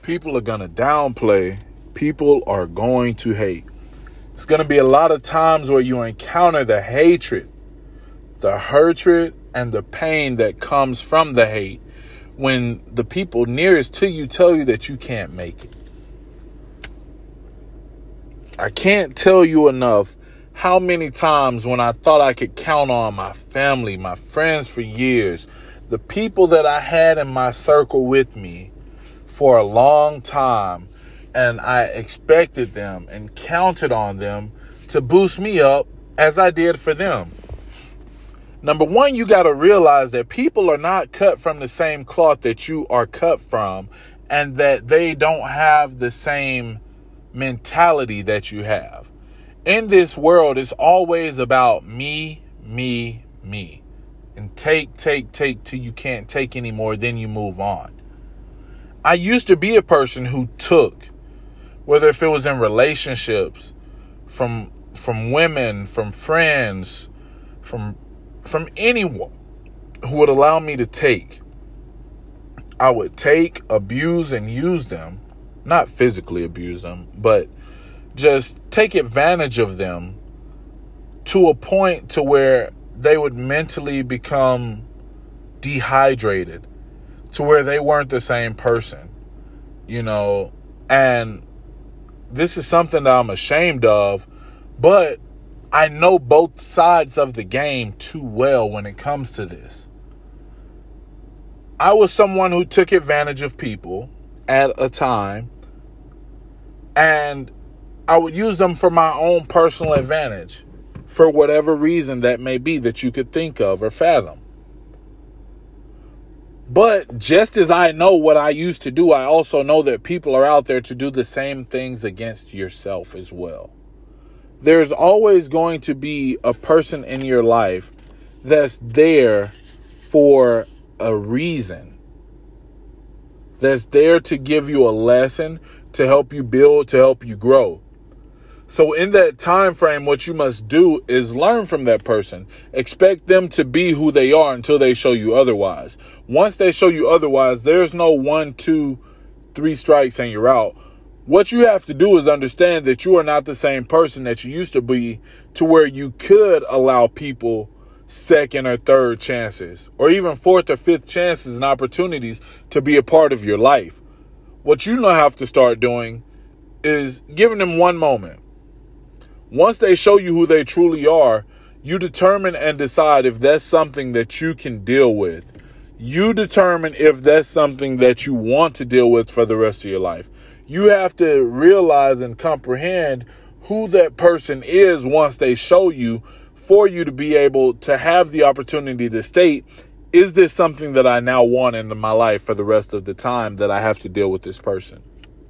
People are going to downplay. People are going to hate. It's going to be a lot of times where you encounter the hatred, and the pain that comes from the hate when the people nearest to you tell you that you can't make it. I can't tell you enough how many times when I thought I could count on my family, my friends for years, the people that I had in my circle with me for a long time, and I expected them and counted on them to boost me up as I did for them. Number one, you got to realize that people are not cut from the same cloth that you are cut from, and that they don't have the same mentality that you have. In this world, it's always about me, me, me. And take till you can't take anymore, then you move on. I used to be a person who took, whether if it was in relationships, from women, from friends, from anyone who would allow me to take. I would take, abuse, and use them. Not physically abuse them, but just take advantage of them to a point to where they would mentally become dehydrated, to where they weren't the same person, and this is something that I'm ashamed of, but I know both sides of the game too well when it comes to this. I was someone who took advantage of people at a time, and I would use them for my own personal advantage, for whatever reason that may be that you could think of or fathom. But just as I know what I used to do, I also know that people are out there to do the same things against yourself as well. There's always going to be a person in your life that's there for a reason. That's there to give you a lesson, to help you build, to help you grow. So in that time frame, what you must do is learn from that person. Expect them to be who they are until they show you otherwise. Once they show you otherwise, there's no 1, 2, 3 strikes and you're out. What you have to do is understand that you are not the same person that you used to be, to where you could allow people second or third chances, or even fourth or fifth chances and opportunities to be a part of your life. What you now have to start doing is giving them one moment. Once they show you who they truly are, you determine and decide if that's something that you can deal with. You determine if that's something that you want to deal with for the rest of your life. You have to realize and comprehend who that person is once they show you, for you to be able to have the opportunity to state, is this something that I now want into my life for the rest of the time that I have to deal with this person?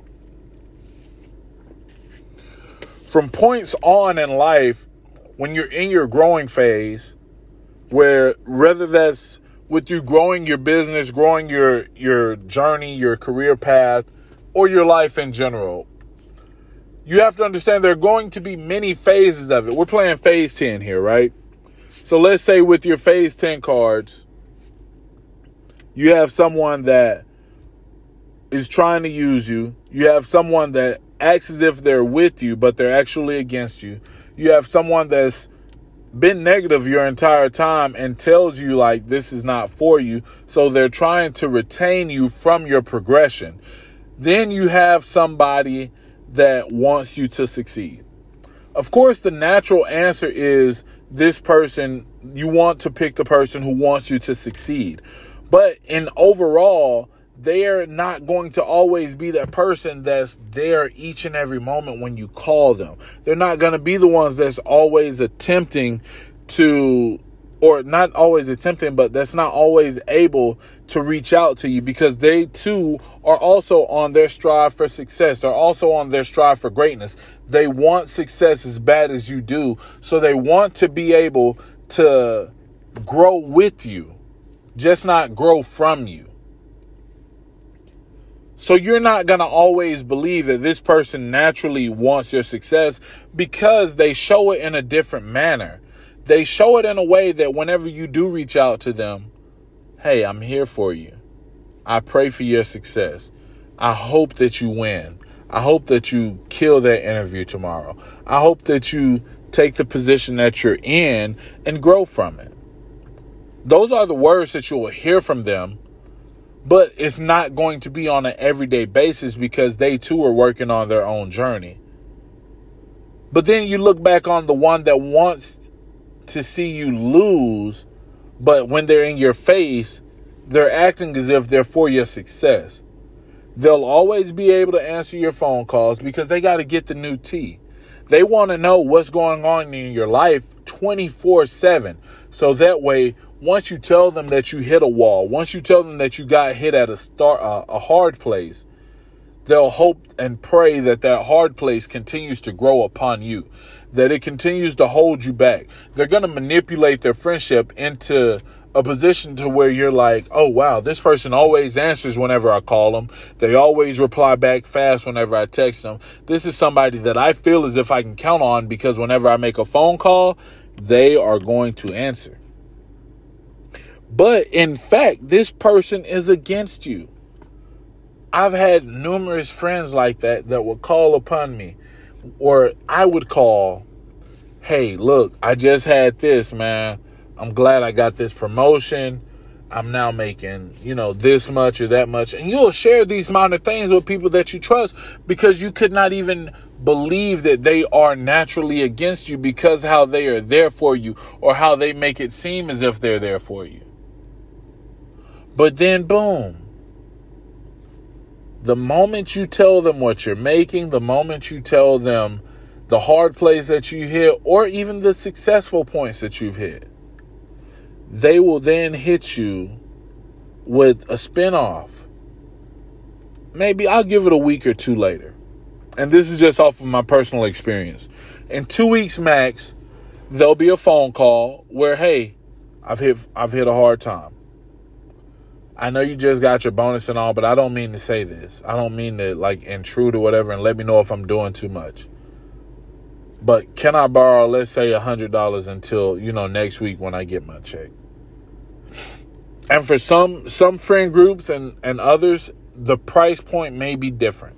From points on in life, when you're in your growing phase, where whether that's with you growing your business, growing your journey, your career path, or your life in general, you have to understand there are going to be many phases of it. We're playing phase 10 here, right? So let's say with your phase 10 cards, you have someone that is trying to use you. You have someone that acts as if they're with you, but they're actually against you. You have someone that's been negative your entire time and tells you like this is not for you. So they're trying to retain you from your progression. Then you have somebody that wants you to succeed. Of course, the natural answer is this person. You want to pick the person who wants you to succeed. But in overall, they're not going to always be that person that's there each and every moment when you call them. They're not going to be the ones that's always attempting to, or not always attempting, but that's not always able to reach out to you, because they too are also on their strive for success. They're also on their strive for greatness. They want success as bad as you do. So they want to be able to grow with you, just not grow from you. So you're not going to always believe that this person naturally wants your success, because they show it in a different manner. They show it in a way that whenever you do reach out to them, hey, I'm here for you. I pray for your success. I hope that you win. I hope that you kill that interview tomorrow. I hope that you take the position that you're in and grow from it. Those are the words that you will hear from them, but it's not going to be on an everyday basis because they too are working on their own journey. But then you look back on the one that wants to see you lose, but when they're in your face, they're acting as if they're for your success. They'll always be able to answer your phone calls because they got to get the new tea. They want to know what's going on in your life 24/7. So that way, once you tell them that you hit a wall, once you tell them that you got hit at a hard place, they'll hope and pray that that hard place continues to grow upon you, that it continues to hold you back. They're going to manipulate their friendship into a position to where you're like, oh, wow, this person always answers whenever I call them. They always reply back fast whenever I text them. This is somebody that I feel as if I can count on because whenever I make a phone call, they are going to answer. But in fact, this person is against you. I've had numerous friends like that would call upon me, or I would call, hey, look, I just had this, man. I'm glad I got this promotion. I'm now making, this much or that much. And you'll share these amount of things with people that you trust because you could not even believe that they are naturally against you because how they are there for you or how they make it seem as if they're there for you. But then, boom. The moment you tell them what you're making, the moment you tell them the hard plays that you hit, or even the successful points that you've hit, they will then hit you with a spinoff. Maybe I'll give it a week or two later. And this is just off of my personal experience. In 2 weeks max, there'll be a phone call where, hey, I've hit a hard time. I know you just got your bonus and all, but I don't mean to say this. I don't mean to intrude or whatever and let me know if I'm doing too much. But can I borrow, let's say, $100 until, next week when I get my check? And for some friend groups and others, the price point may be different.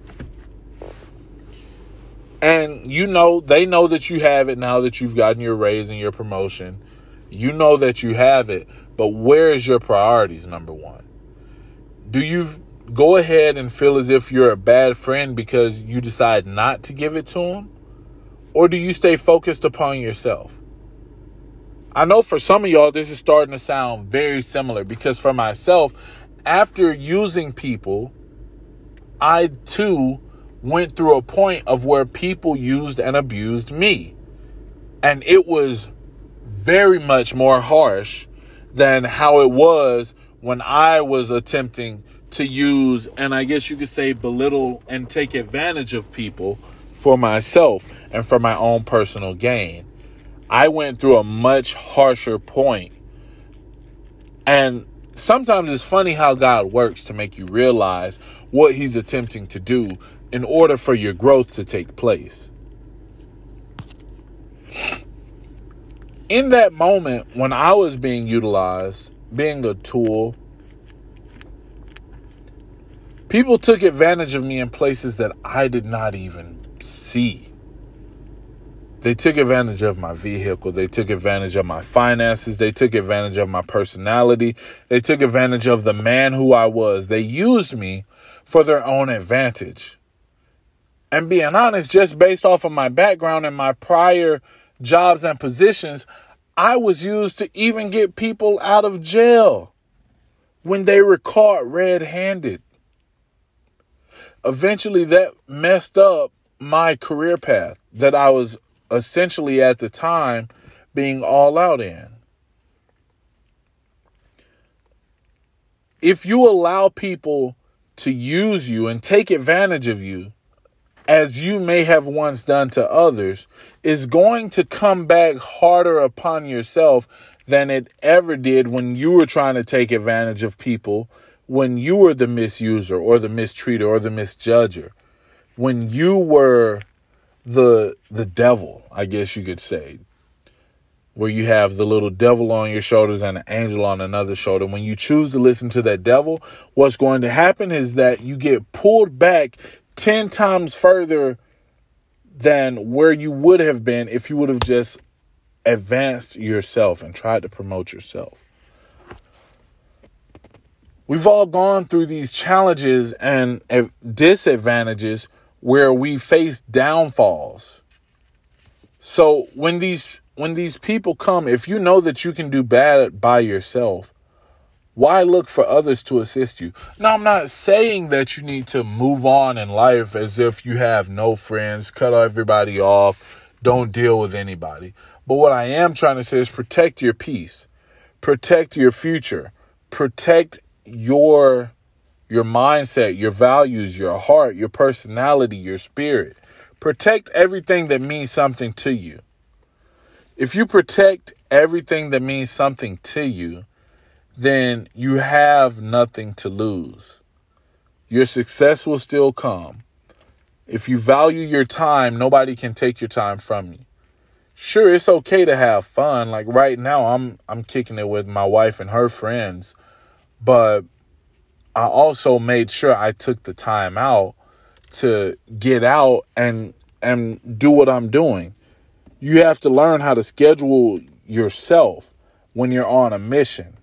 And they know that you have it now that you've gotten your raise and your promotion. You know that you have it, but where is your priorities, number one? Do you go ahead and feel as if you're a bad friend because you decide not to give it to them? Or do you stay focused upon yourself? I know for some of y'all, this is starting to sound very similar because for myself, after using people, I too went through a point of where people used and abused me. And it was very much more harsh than how it was when I was attempting to use, and I guess you could say belittle and take advantage of people for myself and for my own personal gain. I went through a much harsher point. And sometimes it's funny how God works to make you realize what he's attempting to do in order for your growth to take place. In that moment, when I was being utilized, being a tool, people took advantage of me in places that I did not even see. They took advantage of my vehicle. They took advantage of my finances. They took advantage of my personality. They took advantage of the man who I was. They used me for their own advantage. And being honest, just based off of my background and my prior jobs and positions, I was used to even get people out of jail when they were caught red-handed. Eventually, that messed up my career path that I was essentially at the time being all out in. If you allow people to use you and take advantage of you, as you may have once done to others, is going to come back harder upon yourself than it ever did when you were trying to take advantage of people, when you were the misuser or the mistreater or the misjudger, when you were the devil, I guess you could say. where you have the little devil on your shoulders and an angel on another shoulder. When you choose to listen to that devil, what's going to happen is that you get pulled back 10 times further than where you would have been if you would have just advanced yourself and tried to promote yourself. We've all gone through these challenges and disadvantages where we face downfalls. So when these people come, if you know that you can do bad by yourself, why look for others to assist you? Now, I'm not saying that you need to move on in life as if you have no friends, cut everybody off, don't deal with anybody. But what I am trying to say is protect your peace, protect your future, protect your mindset, your values, your heart, your personality, your spirit. Protect everything that means something to you. If you protect everything that means something to you, then you have nothing to lose. Your success will still come. If you value your time, nobody can take your time from you. Sure, it's okay to have fun. Like right now, I'm kicking it with my wife and her friends, but I also made sure I took the time out to get out and do what I'm doing. You have to learn how to schedule yourself when you're on a mission.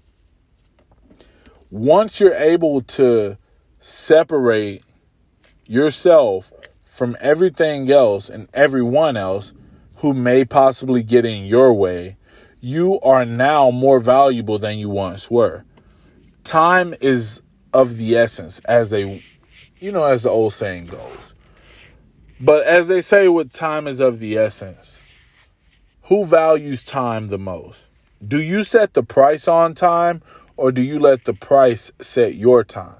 Once you're able to separate yourself from everything else and everyone else who may possibly get in your way, you are now more valuable than you once were. Time is of the essence, as the old saying goes. But as they say, with time is of the essence, who values time the most? Do you set the price on time, or do you let the price set your time?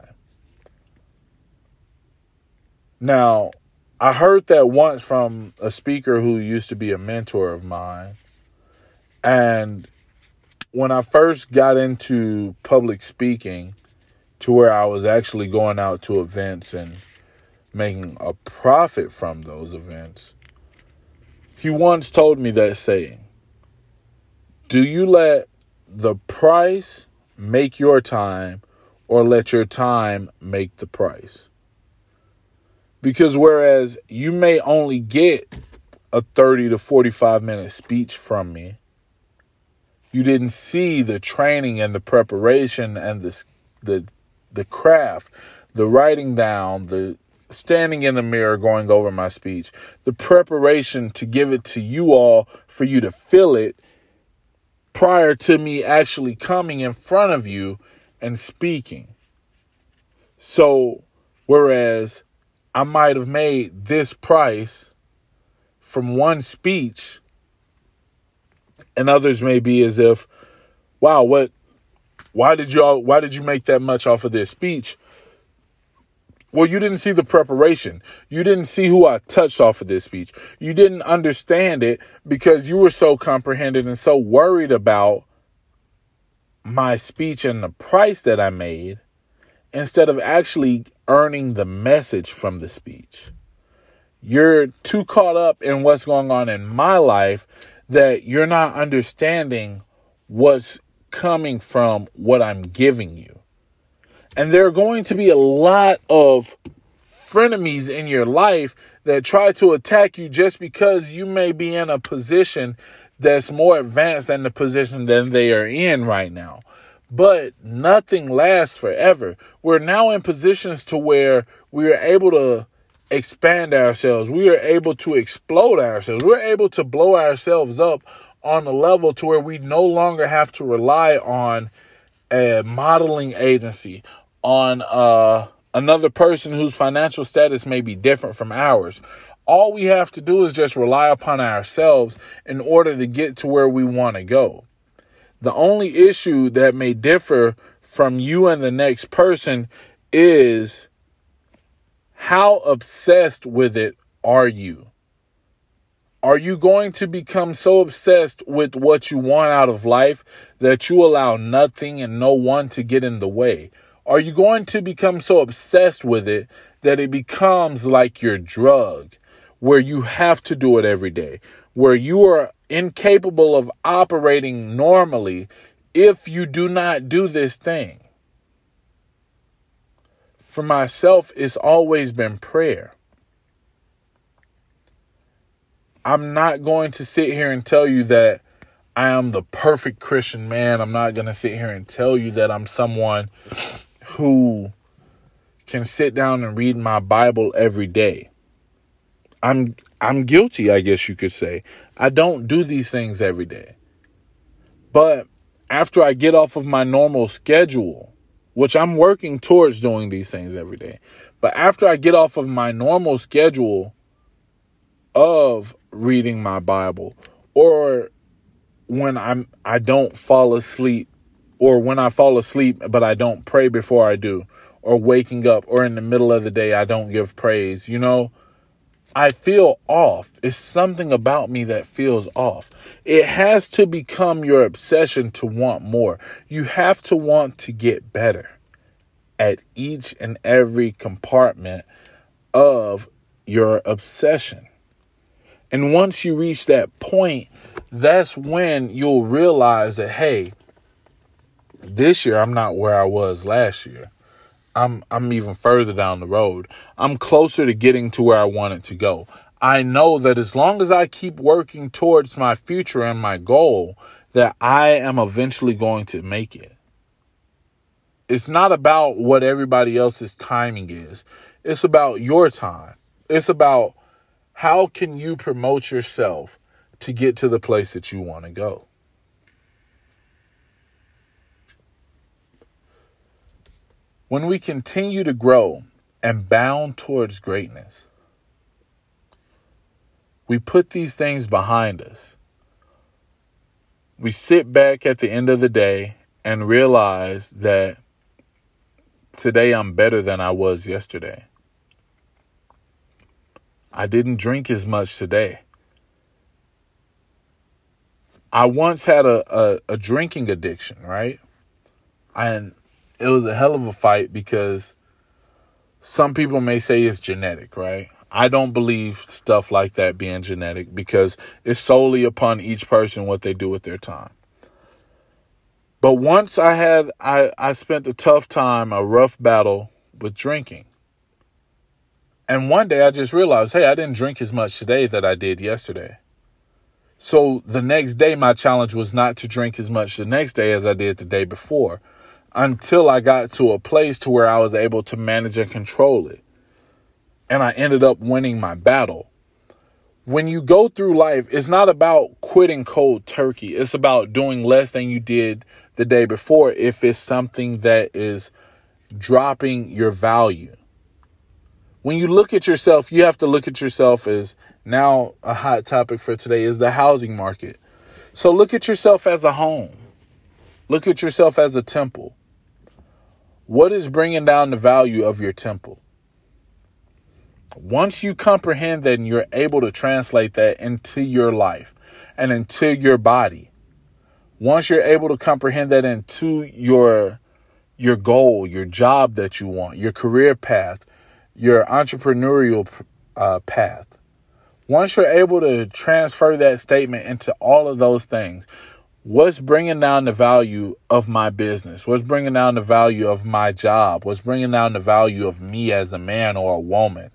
Now, I heard that once from a speaker who used to be a mentor of mine. And when I first got into public speaking, to where I was actually going out to events and making a profit from those events, he once told me that saying: do you let the price make your time, or let your time make the price? Because whereas you may only get a 30 to 45 minute speech from me, you didn't see the training and the preparation and the craft, the writing down, the standing in the mirror going over my speech, the preparation to give it to you all for you to feel it prior to me actually coming in front of you and speaking. So whereas I might have made this price from one speech, and others may be as if, wow, why did you make that much off of this speech? Well, you didn't see the preparation. You didn't see who I touched off of this speech. You didn't understand it because you were so comprehended and so worried about my speech and the price that I made, instead of actually earning the message from the speech. You're too caught up in what's going on in my life that you're not understanding what's coming from what I'm giving you. And there are going to be a lot of frenemies in your life that try to attack you just because you may be in a position that's more advanced than the position that they are in right now. But nothing lasts forever. We're now in positions to where we are able to expand ourselves. We are able to explode ourselves. We're able to blow ourselves up on a level to where we no longer have to rely on a modeling agency, on another person whose financial status may be different from ours. All we have to do is just rely upon ourselves in order to get to where we want to go. The only issue that may differ from you and the next person is how obsessed with it are you? Are you going to become so obsessed with what you want out of life that you allow nothing and no one to get in the way? Are you going to become so obsessed with it that it becomes like your drug, where you have to do it every day, where you are incapable of operating normally if you do not do this thing. For myself, it's always been prayer. I'm not going to sit here and tell you that I am the perfect Christian man. I'm not going to sit here and tell you that I'm someone who can sit down and read my Bible every day. I'm guilty, I guess you could say. I don't do these things every day. But after I get off of my normal schedule, which I'm working towards doing these things every day, but after I get off of my normal schedule of reading my Bible, or when I don't fall asleep, or when I fall asleep but I don't pray before I do, or waking up, or in the middle of the day I don't give praise, I feel off. It's something about me that feels off. It has to become your obsession to want more. You have to want to get better at each and every compartment of your obsession. And once you reach that point, that's when you'll realize that, hey, this year I'm not where I was last year. I'm even further down the road. I'm closer to getting to where I wanted to go. I know that as long as I keep working towards my future and my goal, that I am eventually going to make it. It's not about what everybody else's timing is. It's about your time. It's about how can you promote yourself to get to the place that you want to go. When we continue to grow and bound towards greatness, we put these things behind us. We sit back at the end of the day and realize that today I'm better than I was yesterday. I didn't drink as much today. I once had a drinking addiction, right? And it was a hell of a fight because some people may say it's genetic, right? I don't believe stuff like that being genetic because it's solely upon each person what they do with their time. But once I spent a tough time, a rough battle with drinking. And one day I just realized, hey, I didn't drink as much today that I did yesterday. So the next day, my challenge was not to drink as much the next day as I did the day before, until I got to a place to where I was able to manage and control it. And I ended up winning my battle. When you go through life, it's not about quitting cold turkey. It's about doing less than you did the day before if it's something that is dropping your value. When you look at yourself, you have to look at yourself as, now a hot topic for today is the housing market. So look at yourself as a home. Look at yourself as a temple. What is bringing down the value of your temple? Once you comprehend that and you're able to translate that into your life and into your body, once you're able to comprehend that into your goal, your job that you want, your career path, your entrepreneurial path, once you're able to transfer that statement into all of those things, what's bringing down the value of my business? What's bringing down the value of my job? What's bringing down the value of me as a man or a woman?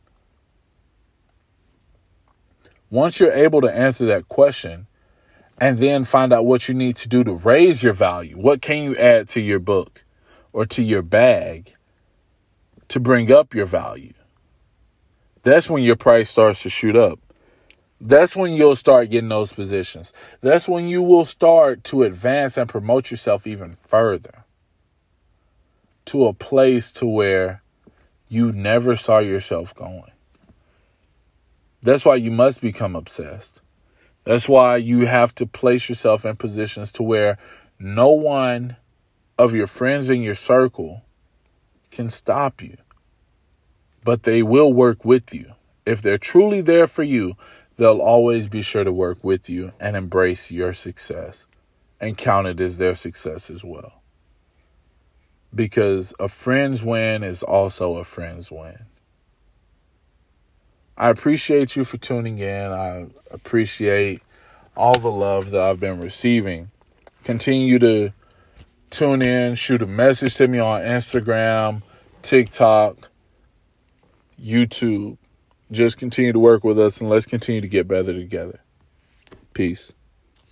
Once you're able to answer that question and then find out what you need to do to raise your value, what can you add to your book or to your bag to bring up your value? That's when your price starts to shoot up. That's when you'll start getting those positions. That's when you will start to advance and promote yourself even further to a place to where you never saw yourself going. That's why you must become obsessed. That's why you have to place yourself in positions to where no one of your friends in your circle can stop you. But they will work with you. If they're truly there for you, they'll always be sure to work with you and embrace your success and count it as their success as well. Because a friend's win is also a friend's win. I appreciate you for tuning in. I appreciate all the love that I've been receiving. Continue to tune in, shoot a message to me on Instagram, TikTok, YouTube. Just continue to work with us, and let's continue to get better together. Peace.